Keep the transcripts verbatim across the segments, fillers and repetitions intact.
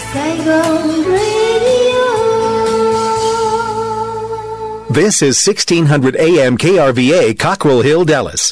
Saigon Radio. This is sixteen hundred A M K R V A, Cockrell Hill, Dallas.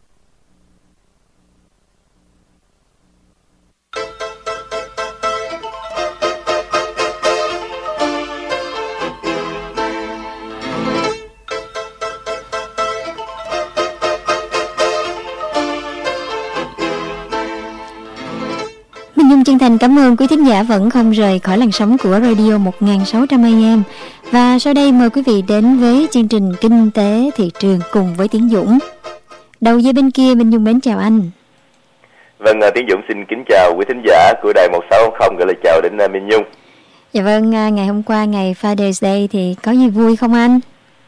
Nhung chân thành cảm ơn quý thính giả vẫn không rời khỏi làn sóng của Radio một nghìn sáu trăm A M. Và sau đây mời quý vị đến với chương trình Kinh tế thị trường cùng với Tiến Dũng. Đầu dây bên kia Minh Nhung mến chào anh. Vâng, Tiến Dũng xin kính chào quý thính giả của đài một sáu không không, gửi lời chào đến Minh Nhung. Dạ vâng, ngày hôm qua ngày Father's Day thì có gì vui không anh?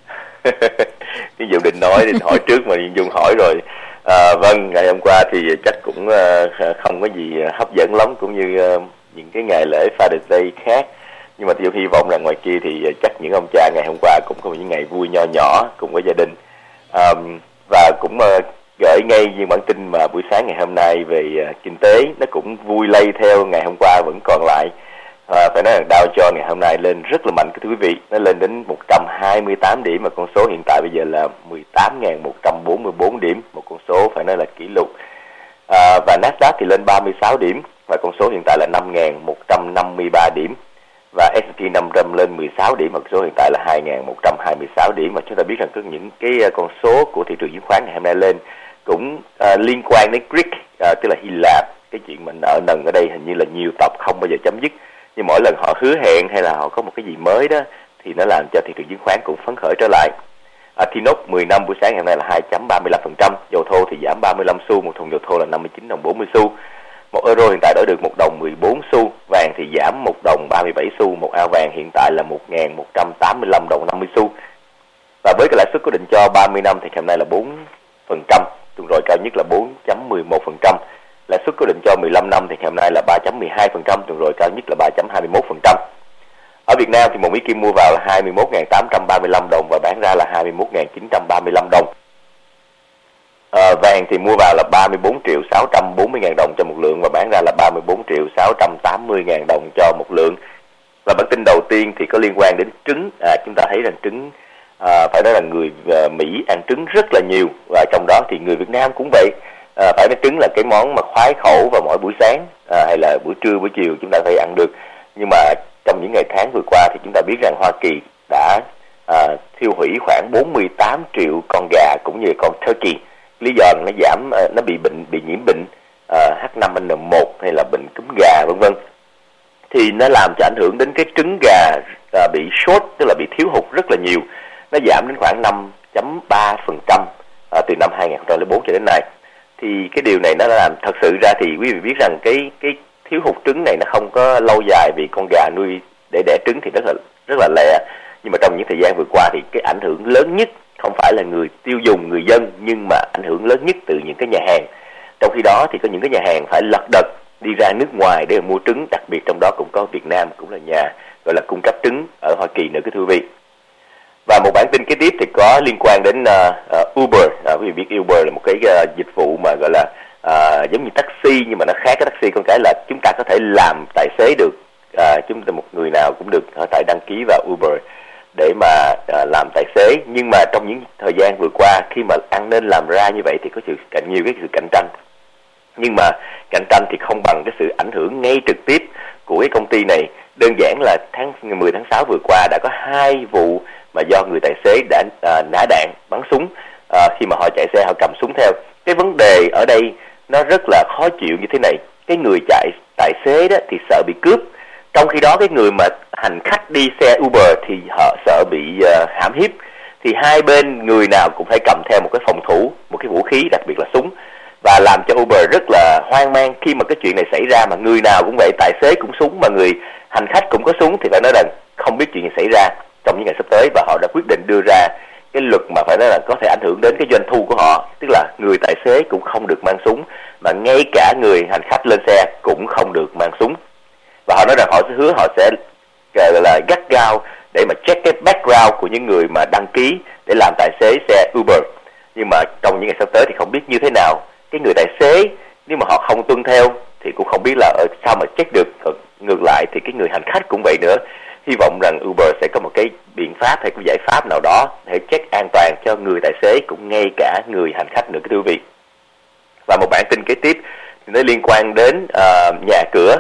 Tiến Dũng định nói, định hỏi trước mà Minh Nhung hỏi rồi. À, vâng, ngày hôm qua thì chắc cũng uh, không có gì hấp dẫn lắm, cũng như uh, những cái ngày lễ Father's Day khác. Nhưng mà tôi hy vọng là ngoài kia thì uh, chắc những ông cha ngày hôm qua cũng có những ngày vui nho nhỏ cùng với gia đình. Um, và cũng uh, gửi ngay những bản tin mà buổi sáng ngày hôm nay về uh, kinh tế, nó cũng vui lây theo ngày hôm qua vẫn còn lại. À, phải nói là Dow Jones ngày hôm nay lên rất là mạnh, thưa quý vị, nó lên đến một trăm hai mươi tám điểm, mà con số hiện tại bây giờ là mười tám nghìn một trăm bốn mươi tư điểm, một con số phải nói là kỷ lục. À, và Nasdaq thì lên ba mươi sáu điểm, và con số hiện tại là năm nghìn một trăm năm mươi ba điểm, và ét and pê năm trăm lên mười sáu điểm, và con số hiện tại là hai nghìn một trăm hai mươi sáu điểm. Mà chúng ta biết rằng có những cái con số của thị trường chứng khoán ngày hôm nay lên cũng à, liên quan đến Greek, à, tức là Hy Lạp. Cái chuyện mà nợ nần ở đây hình như là nhiều tập không bao giờ chấm dứt. Nhưng mỗi lần họ hứa hẹn hay là họ có một cái gì mới đó thì nó làm cho thị trường chứng khoán cũng phấn khởi trở lại. À, T N O P mười năm buổi sáng ngày hôm nay là hai phẩy ba mươi lăm phần trăm, dầu thô thì giảm ba mươi lăm xu, một thùng dầu thô là năm mươi chín đồng bốn mươi xu. Một euro hiện tại đổi được một đồng mười bốn xu, vàng thì giảm một đồng ba mươi bảy xu, một ao vàng hiện tại là một nghìn một trăm tám mươi lăm đồng năm mươi xu. Và với cái lãi suất cố định cho ba mươi năm thì hôm nay là bốn phần trăm, tuần rồi cao nhất là bốn phẩy mười một phần trăm. Lãi suất cố định cho mười lăm năm thì ngày hôm nay là ba phẩy mười hai phần trăm, tuần rồi cao nhất là ba phẩy hai mươi mốt phần trăm. Ở Việt Nam thì một Mỹ Kim mua vào là hai mươi mốt nghìn tám trăm ba mươi lăm đồng và bán ra là hai mươi mốt nghìn chín trăm ba mươi lăm đồng. À, vàng thì mua vào là ba mươi bốn triệu sáu trăm bốn mươi nghìn đồng cho một lượng và bán ra là ba mươi bốn triệu sáu trăm tám mươi nghìn đồng cho một lượng. Và bản tin đầu tiên thì có liên quan đến trứng. À, chúng ta thấy rằng trứng, à, phải nói là người à, Mỹ ăn trứng rất là nhiều, và trong đó thì người Việt Nam cũng vậy. À, phải nói trứng là cái món mà khoái khẩu vào mỗi buổi sáng, à, hay là buổi trưa buổi chiều chúng ta phải ăn được. Nhưng mà trong những ngày tháng vừa qua thì chúng ta biết rằng Hoa Kỳ đã à, thiêu hủy khoảng bốn mươi tám triệu con gà cũng như con turkey. Lý do là nó giảm, à, nó bị bệnh, bị nhiễm bệnh à, H năm N một hay là bệnh cúm gà vân vân. Thì nó làm cho ảnh hưởng đến cái trứng gà à, bị short, tức là bị thiếu hụt rất là nhiều. Nó giảm đến khoảng năm phẩy ba phần trăm à, từ năm hai nghìn không trăm lẻ bốn cho đến nay. Thì cái điều này nó làm thật sự ra thì quý vị biết rằng cái cái thiếu hụt trứng này nó không có lâu dài, vì con gà nuôi để đẻ trứng thì rất là rất là lẹ. Nhưng mà trong những thời gian vừa qua thì cái ảnh hưởng lớn nhất không phải là người tiêu dùng, người dân, nhưng mà ảnh hưởng lớn nhất từ những cái nhà hàng. Trong khi đó thì có những cái nhà hàng phải lật đật đi ra nước ngoài để mua trứng, đặc biệt trong đó cũng có Việt Nam, cũng là nhà gọi là cung cấp trứng ở Hoa Kỳ nữa, cái thưa quý vị. Và một bản tin kế tiếp thì có liên quan đến uh, uh, Uber. Uh, quý vị biết Uber là một cái uh, dịch vụ mà gọi là uh, giống như taxi, nhưng mà nó khác cái taxi con cái là chúng ta có thể làm tài xế được. Uh, chúng ta một người nào cũng được có thể đăng ký vào Uber để mà uh, làm tài xế. Nhưng mà trong những thời gian vừa qua khi mà ăn nên làm ra như vậy thì có sự cạnh nhiều cái sự cạnh tranh. Nhưng mà cạnh tranh thì không bằng cái sự ảnh hưởng ngay trực tiếp của cái công ty này. Đơn giản là tháng mười tháng sáu vừa qua đã có hai vụ mà do người tài xế đã à, nã đạn bắn súng à, khi mà họ chạy xe, họ cầm súng theo. Cái vấn đề ở đây nó rất là khó chịu như thế này. Cái người chạy tài xế đó thì sợ bị cướp, trong khi đó cái người mà hành khách đi xe Uber thì họ sợ bị uh, hãm hiếp. Thì hai bên người nào cũng phải cầm theo một cái phòng thủ, một cái vũ khí, đặc biệt là súng, và làm cho Uber rất là hoang mang khi mà cái chuyện này xảy ra. Mà người nào cũng vậy, tài xế cũng súng mà người hành khách cũng có súng, thì phải nói rằng không biết chuyện gì xảy ra trong những ngày sắp tới. Và họ đã quyết định đưa ra cái luật mà phải nói là có thể ảnh hưởng đến cái doanh thu của họ, tức là người tài xế cũng không được mang súng, mà ngay cả người hành khách lên xe cũng không được mang súng. Và họ nói rằng họ sẽ hứa họ sẽ gọi là gắt gao để mà check cái background của những người mà đăng ký để làm tài xế xe Uber. Nhưng mà trong những ngày sắp tới thì không biết như thế nào. Cái người tài xế nếu mà họ không tuân theo thì cũng không biết là ở sao mà check được. ngược lại thì cái người hành khách cũng vậy nữa. Hy vọng rằng Uber sẽ có một cái biện pháp hay cái giải pháp nào đó để check an toàn cho người tài xế cũng ngay cả người hành khách nữa, cái thưa quý vị. Và một bản tin kế tiếp thì nó liên quan đến uh, nhà cửa.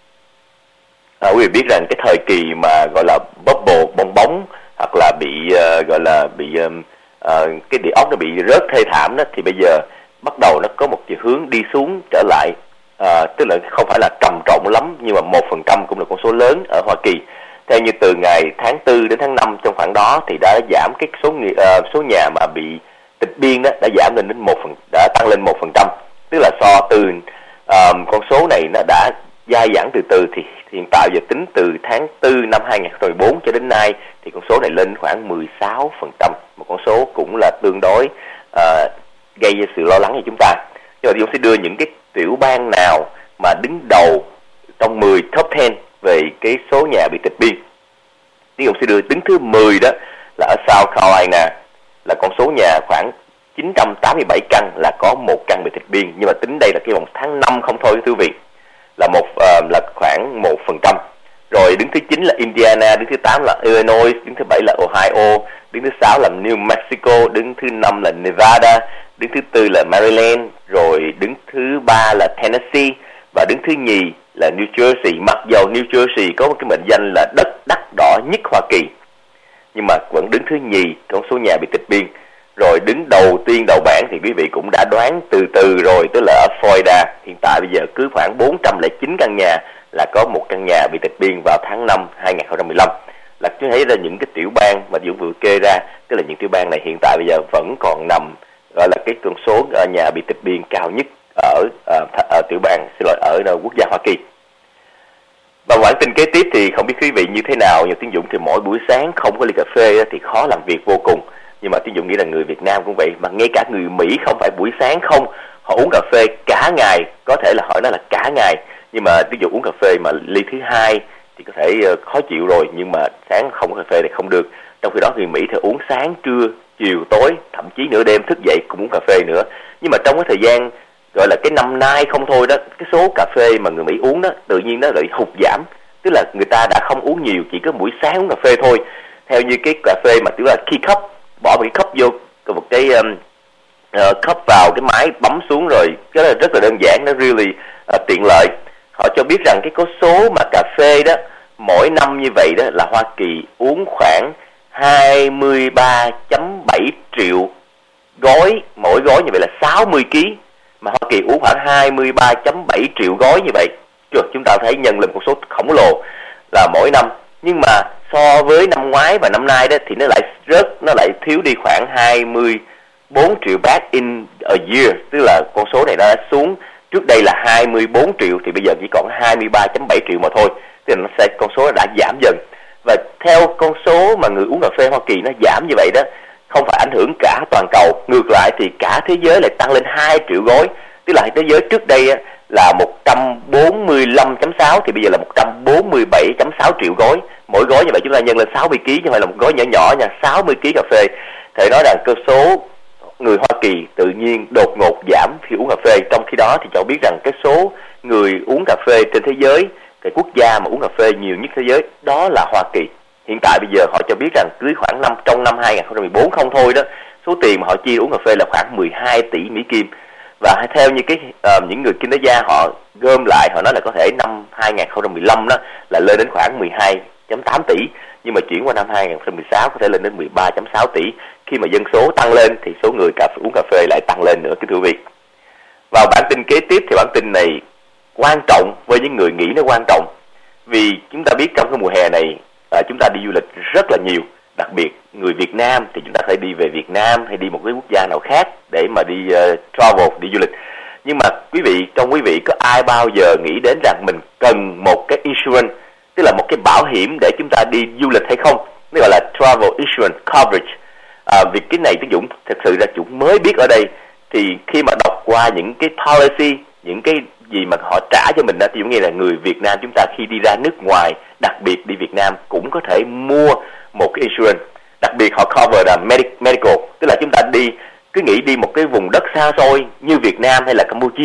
À, quý vị biết rằng cái thời kỳ mà gọi là bubble, bong bóng hoặc là bị uh, gọi là bị um, uh, cái địa ốc nó bị rớt thê thảm đó, thì bây giờ bắt đầu nó có một chiều hướng đi xuống trở lại. Uh, tức là không phải là trầm trọng lắm, nhưng mà một phần trăm cũng là con số lớn ở Hoa Kỳ. Theo như từ ngày tháng tư đến tháng năm trong khoảng đó thì đã giảm cái số uh, số nhà mà bị tịch biên đó đã giảm lên đến một phần, đã tăng lên một phần trăm. Tức là so từ um, con số này nó đã gia giảm từ từ, thì hiện tại giờ tính từ tháng tư năm hai nghìn không trăm mười bốn cho đến nay thì con số này lên khoảng mười sáu phần trăm, một con số cũng là tương đối uh, gây ra sự lo lắng cho chúng ta. Nhưng mà Dũng sẽ đưa những cái tiểu bang nào mà đứng đầu trong mười top mười về cái số nhà bị tịch biên. Ví dụ sẽ đưa đứng thứ mười đó là ở South Carolina, là con số nhà khoảng chín trăm tám mươi bảy căn, là có một căn bị tịch biên, nhưng mà tính đây là cái vòng tháng năm không thôi thưa quý vị, là một uh, là khoảng một phần trăm. Rồi đứng thứ chín là Indiana, đứng thứ tám là Illinois, đứng thứ bảy là Ohio, đứng thứ sáu là New Mexico, đứng thứ năm là Nevada, đứng thứ tư là Maryland, rồi đứng thứ ba là Tennessee, và đứng thứ nhì là New Jersey. Mặc dầu New Jersey có một cái mệnh danh là đất đắt đỏ nhất Hoa Kỳ, nhưng mà vẫn đứng thứ nhì con số nhà bị tịch biên. Rồi đứng đầu tiên đầu bảng thì quý vị cũng đã đoán từ từ rồi, tức là ở Florida. Hiện tại bây giờ cứ khoảng bốn trăm lẻ chín căn nhà là có một căn nhà bị tịch biên vào tháng năm hai nghìn không trăm mười lăm. Là chúng thấy ra những cái tiểu bang mà Dũng vừa kê ra, tức là những tiểu bang này hiện tại bây giờ vẫn còn nằm gọi là cái con số nhà bị tịch biên cao nhất ở, ở, ở tiểu bang, xin lỗi, ở, ở quốc gia Hoa Kỳ. Và bản tin kế tiếp thì không biết quý vị như thế nào, nhưng Tiến Dũng thì mỗi buổi sáng không có ly cà phê thì khó làm việc vô cùng. Nhưng mà Tiến Dũng nghĩ là người Việt Nam cũng vậy, mà ngay cả người Mỹ không phải buổi sáng không, họ uống cà phê cả ngày, có thể là hỏi nó là cả ngày. Nhưng mà ví dụ uống cà phê mà ly thứ hai thì có thể khó chịu rồi, nhưng mà sáng không có cà phê thì không được. Trong khi đó người Mỹ thì uống sáng, trưa, chiều, tối, thậm chí nửa đêm thức dậy cũng uống cà phê nữa. Nhưng mà trong cái thời gian gọi là cái năm nay không thôi đó, cái số cà phê mà người Mỹ uống đó tự nhiên nó lại hụt giảm. Tức là người ta đã không uống nhiều, chỉ có buổi sáng uống cà phê thôi. Theo như cái cà phê mà tức là key cup, bỏ một cái cup vô, một cái um, uh, cup vào cái máy bấm xuống rồi, cái đó là rất là đơn giản, nó really uh, tiện lợi. Họ cho biết rằng cái con số mà cà phê đó mỗi năm như vậy đó là Hoa Kỳ uống khoảng hai mươi ba phẩy bảy triệu gói, mỗi gói như vậy là sáu mươi ki lô gam, mà Hoa Kỳ uống khoảng hai mươi ba phẩy bảy triệu gói như vậy. Chứ chúng ta thấy nhân lên một số khổng lồ là mỗi năm. Nhưng mà so với năm ngoái và năm nay đó thì nó lại rớt, nó lại thiếu đi khoảng hai mươi bốn triệu bag in a year, tức là con số này nó đã xuống. Trước đây là hai mươi bốn triệu thì bây giờ chỉ còn hai mươi ba phẩy bảy triệu mà thôi, tức là nó sẽ, con số đã giảm dần. Và theo con số mà người uống cà phê Hoa Kỳ nó giảm như vậy đó, không phải ảnh hưởng cả toàn cầu, ngược lại thì cả thế giới lại tăng lên hai triệu gói. Tức là thế giới trước đây á, là một trăm bốn mươi lăm phẩy sáu thì bây giờ là một trăm bốn mươi bảy phẩy sáu triệu gói. Mỗi gói như vậy chúng ta nhân lên sáu mươi ki lô gam, chứ không phải là một gói nhỏ nhỏ nha, sáu mươi ki lô gam cà phê. Thể nói rằng cơ số người Hoa Kỳ tự nhiên đột ngột giảm khi uống cà phê. Trong khi đó thì cháu biết rằng cái số người uống cà phê trên thế giới, cái quốc gia mà uống cà phê nhiều nhất thế giới đó là Hoa Kỳ. Hiện tại bây giờ họ cho biết rằng cứ khoảng năm trong năm hai nghìn không trăm mười bốn không thôi đó, số tiền mà họ chi uống cà phê là khoảng mười hai tỷ Mỹ Kim. Và theo như cái uh, những người kinh tế gia họ gom lại, họ nói là có thể năm hai nghìn không trăm mười lăm đó là lên đến khoảng mười hai phẩy tám tỷ, nhưng mà chuyển qua năm hai nghìn không trăm mười sáu có thể lên đến mười ba phẩy sáu tỷ. Khi mà dân số tăng lên thì số người cà phê, uống cà phê lại tăng lên nữa, kính thưa quý vị. Vào bản tin kế tiếp thì bản tin này quan trọng với những người nghĩ nó quan trọng, vì chúng ta biết trong cái mùa hè này à, chúng ta đi du lịch rất là nhiều. Đặc biệt người Việt Nam thì chúng ta phải đi về Việt Nam hay đi một cái quốc gia nào khác để mà đi uh, travel, đi du lịch. Nhưng mà quý vị, trong quý vị có ai bao giờ nghĩ đến rằng mình cần một cái insurance, tức là một cái bảo hiểm để chúng ta đi du lịch hay không? Nó gọi là travel insurance coverage. À, vì cái này Tiến Dũng thật sự là Dũng mới biết ở đây. Thì khi mà đọc qua những cái policy, những cái gì mà họ trả cho mình đó, thì Dũng nghĩ là người Việt Nam chúng ta khi đi ra nước ngoài, đặc biệt đi Việt Nam cũng có thể mua một cái insurance. Đặc biệt họ cover là medical, tức là chúng ta đi, cứ nghĩ đi một cái vùng đất xa xôi như Việt Nam hay là Campuchia đi,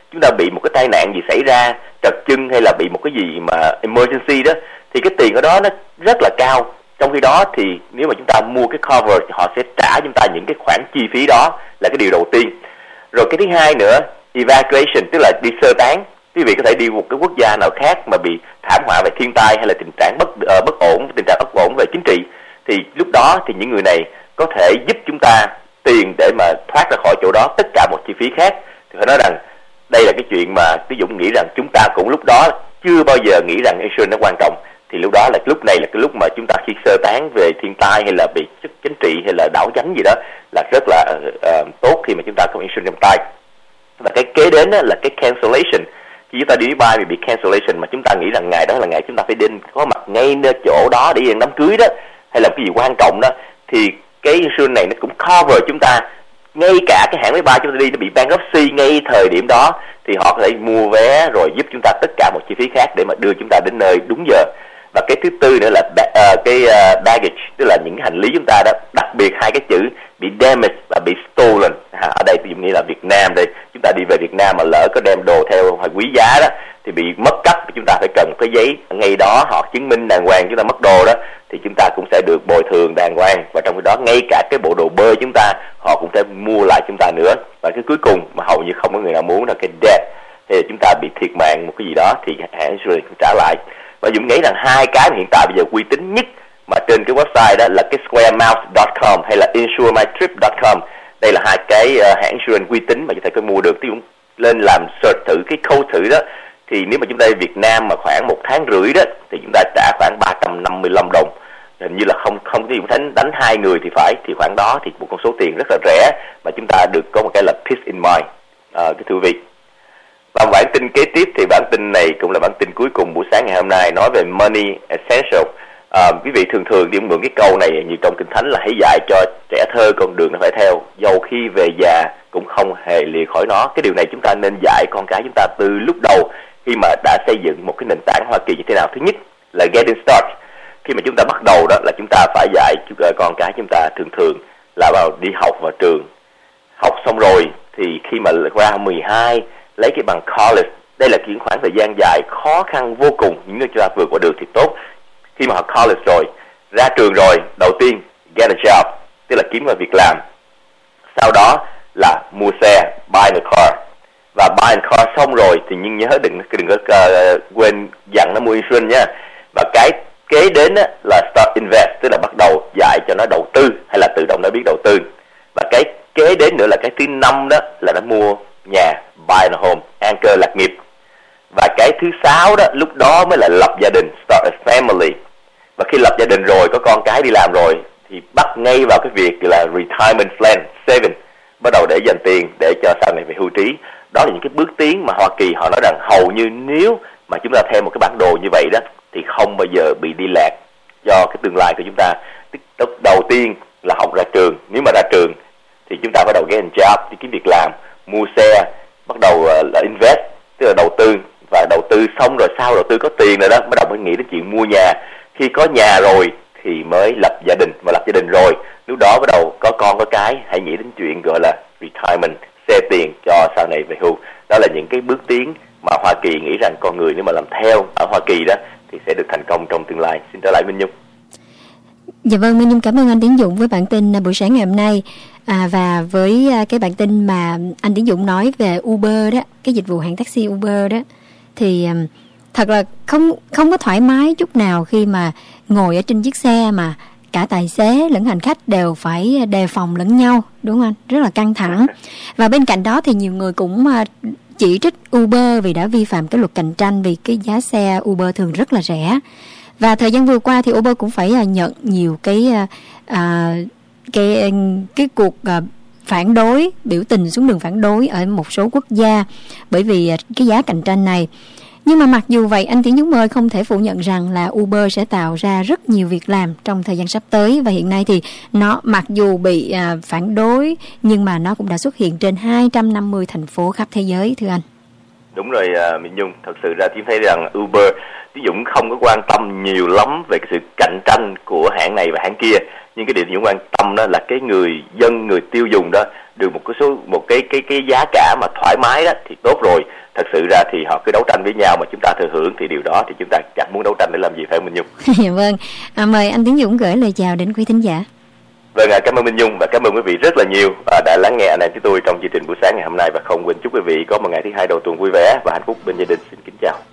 chúng ta bị một cái tai nạn gì xảy ra, trật chân hay là bị một cái gì mà emergency đó, thì cái tiền ở đó nó rất là cao. Trong khi đó thì nếu mà chúng ta mua cái cover thì họ sẽ trả chúng ta những cái khoản chi phí đó, là cái điều đầu tiên. Rồi cái thứ hai nữa, evacuation, tức là đi sơ tán. Quý vị có thể đi một cái quốc gia nào khác mà bị thảm họa về thiên tai hay là tình trạng bất uh, bất ổn, tình trạng bất ổn về chính trị, thì lúc đó thì những người này có thể giúp chúng ta tiền để mà thoát ra khỏi chỗ đó, tất cả một chi phí khác. Thì phải nói rằng đây là cái chuyện mà Tí Dũng nghĩ rằng chúng ta cũng lúc đó chưa bao giờ nghĩ rằng insurance nó quan trọng. Thì lúc đó là lúc này là cái lúc mà chúng ta khi sơ tán về thiên tai hay là bị chính trị hay là đảo chánh gì đó là rất là uh, tốt khi mà chúng ta có insurance trong tay. Và cái kế đến đó là cái cancellation. Khi chúng ta đi máy bay bị cancellation mà chúng ta nghĩ rằng ngày đó là ngày chúng ta phải đến có mặt ngay nơi chỗ đó để yên đám cưới đó, hay là cái gì quan trọng đó, thì cái insurance này nó cũng cover chúng ta. Ngay cả cái hãng máy bay chúng ta đi nó bị bankruptcy ngay thời điểm đó thì họ có thể mua vé rồi giúp chúng ta tất cả một chi phí khác để mà đưa chúng ta đến nơi đúng giờ. Và cái thứ tư nữa là uh, cái uh, baggage, tức là những cái hành lý chúng ta đó, đặc biệt hai cái chữ bị damaged và bị stolen. À, ở đây tôi nghĩ là Việt Nam đây, chúng ta đi về Việt Nam mà lỡ có đem đồ theo hoặc quý giá đó thì bị mất cắp, chúng ta phải cần một cái giấy ngay đó họ chứng minh đàng hoàng chúng ta mất đồ đó, thì chúng ta cũng sẽ được bồi thường đàng hoàng. Và trong cái đó ngay cả cái bộ đồ bơi chúng ta họ cũng sẽ mua lại chúng ta nữa. Và cái cuối cùng mà hầu như không có người nào muốn là cái debt, thì chúng ta bị thiệt mạng một cái gì đó thì hãng insurance trả lại. Và Dũng nghĩ rằng hai cái hiện tại bây giờ uy tín nhất mà trên cái website đó là cái square mouth chấm com hay là insure my trip chấm com. Đây là hai cái uh, hãng insurance uy tín mà chúng ta có mua được. Thì Dũng lên làm search thử cái code thử đó, thì nếu mà chúng ta ở Việt Nam mà khoảng một tháng rưỡi đó thì chúng ta trả khoảng ba trăm năm mươi lăm đồng. Hình như là không không cái Dũng đánh đánh hai người thì phải, thì khoảng đó thì một con số tiền rất là rẻ mà chúng ta được có một cái là peace in mind. À, cái thưa quý vị. Và bản tin kế tiếp thì bản tin này cũng là bản tin cuối cùng buổi sáng ngày hôm nay, nói về money essential. À, quý vị thường thường đi mượn cái câu này như trong Kinh Thánh là hãy dạy cho trẻ thơ con đường nó phải theo, dầu khi về già cũng không hề lìa khỏi nó. Cái điều này chúng ta nên dạy con cái chúng ta từ lúc đầu khi mà đã xây dựng một cái nền tảng Hoa Kỳ như thế nào. Thứ nhất là getting start. Khi mà chúng ta bắt đầu đó là chúng ta phải dạy con cái chúng ta thường thường là vào đi học vào trường. Học xong rồi thì khi mà qua mười hai lấy cái bằng college, đây là những khoảng thời gian dài khó khăn vô cùng, những người chúng ta vượt qua được thì tốt. Khi mà học college rồi, ra trường rồi, đầu tiên get a job, tức là kiếm một việc làm. Sau đó là mua xe, buy a car. Và buy a car xong rồi thì nhưng nhớ đừng đừng có uh, quên dặn nó mua insurance nha. Và cái kế đến á, là start invest, tức là bắt đầu dạy cho nó đầu tư hay là tự động nó biết đầu tư. Và cái kế đến nữa là cái thứ năm đó là nó mua nhà, buy a home, an cư lạc nghiệp. Và cái thứ sáu đó lúc đó mới là lập gia đình, start a family. Và khi lập gia đình rồi, có con cái đi làm rồi thì bắt ngay vào cái việc là retirement plan, saving, bắt đầu để dành tiền để cho sau này về hưu trí. Đó là những cái bước tiến mà Hoa Kỳ họ nói rằng hầu như nếu mà chúng ta theo một cái bản đồ như vậy đó thì không bao giờ bị đi lạc do cái tương lai của chúng ta. Tức đầu tiên là học ra trường, nếu mà ra trường thì chúng ta bắt đầu get a job, đi kiếm việc làm, mua xe, bắt đầu uh, là invest, tức là đầu tư. Và đầu tư xong rồi sau đầu tư có tiền rồi đó, bắt đầu mới nghĩ đến chuyện mua nhà. Khi có nhà rồi thì mới lập gia đình, mà lập gia đình rồi lúc đó bắt đầu có con có cái, hãy nghĩ đến chuyện gọi là retirement, xe tiền cho sau này về hưu. Đó là những cái bước tiến mà Hoa Kỳ nghĩ rằng con người nếu mà làm theo ở Hoa Kỳ đó thì sẽ được thành công trong tương lai. Xin trở lại Minh Nhung. Dạ vâng, Minh Nhung cảm ơn anh Tiến Dũng với bản tin buổi sáng ngày hôm nay. À, và với cái bản tin mà anh Tiến Dũng nói về Uber đó, cái dịch vụ hãng taxi Uber đó, thì thật là không không có thoải mái chút nào khi mà ngồi ở trên chiếc xe mà cả tài xế lẫn hành khách đều phải đề phòng lẫn nhau, đúng không anh? Rất là căng thẳng. Và bên cạnh đó thì nhiều người cũng chỉ trích Uber vì đã vi phạm cái luật cạnh tranh, vì cái giá xe Uber thường rất là rẻ. Và thời gian vừa qua thì Uber cũng phải nhận nhiều cái à, cái cái cuộc à, phản đối, biểu tình xuống đường phản đối ở một số quốc gia bởi vì cái giá cạnh tranh này. Nhưng mà mặc dù vậy, anh Tiến Dũng ơi, không thể phủ nhận rằng là Uber sẽ tạo ra rất nhiều việc làm trong thời gian sắp tới. Và hiện nay thì nó mặc dù bị à, phản đối nhưng mà nó cũng đã xuất hiện trên hai trăm năm mươi thành phố khắp thế giới, thưa anh. Đúng rồi uh, Minh Nhung, thật sự ra Tiến thấy rằng Uber Tiến Dũng không có quan tâm nhiều lắm về cái sự cạnh tranh của hãng này và hãng kia, nhưng cái điều Tiến Dũng quan tâm đó là cái người dân, người tiêu dùng đó được một cái số một cái cái cái giá cả mà thoải mái đó thì tốt rồi. Thật sự ra thì họ cứ đấu tranh với nhau mà chúng ta thừa hưởng thì điều đó thì chúng ta chẳng muốn đấu tranh để làm gì, phải không Minh Nhung? Vâng, à, mời anh Tiến Dũng gửi lời chào đến quý thính giả. Vâng, à, cảm ơn Minh Nhung và cảm ơn quý vị rất là nhiều à, đã lắng nghe anh em chúng tôi trong chương trình buổi sáng ngày hôm nay, và không quên chúc quý vị có một ngày thứ hai đầu tuần vui vẻ và hạnh phúc bên gia đình. Xin kính chào.